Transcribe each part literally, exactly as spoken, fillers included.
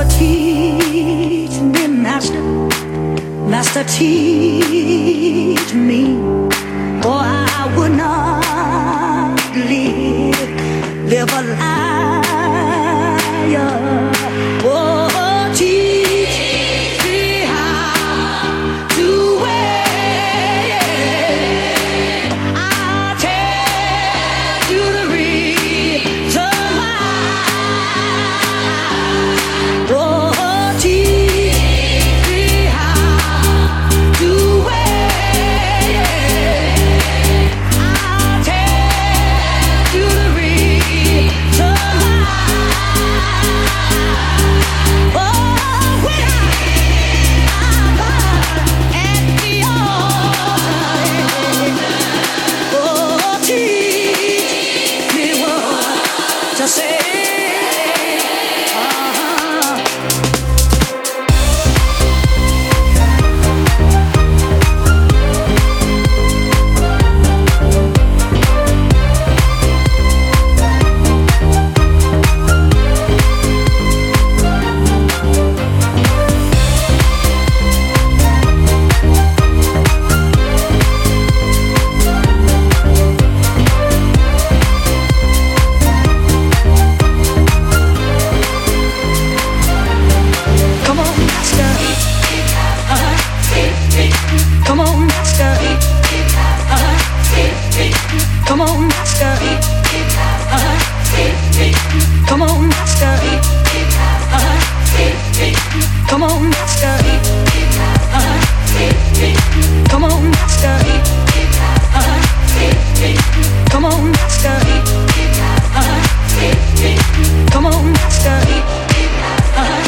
teach me, Master, Master, teach me, or I would not live, live a liar. Oh, teach me how to wait. I'll tell you the reason why. Oh, teach me how to wait. I'll tell you the reason why. Oh, when I'm at the altar, oh, teach me what to say. Uh-huh. Come on, Master. Uh-huh. Come on, Master. Uh-huh. Come on, Master. Uh-huh. Come on, Master. Uh-huh. Come on, Master. Uh-huh. Come on, Master. Uh-huh. Come on, Master. Uh-huh. Come on, Master. Uh-huh.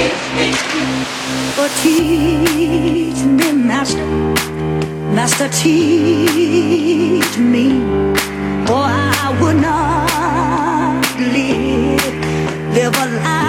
Oh, teach me, Master, Master, teach me, or I would not live, live a life.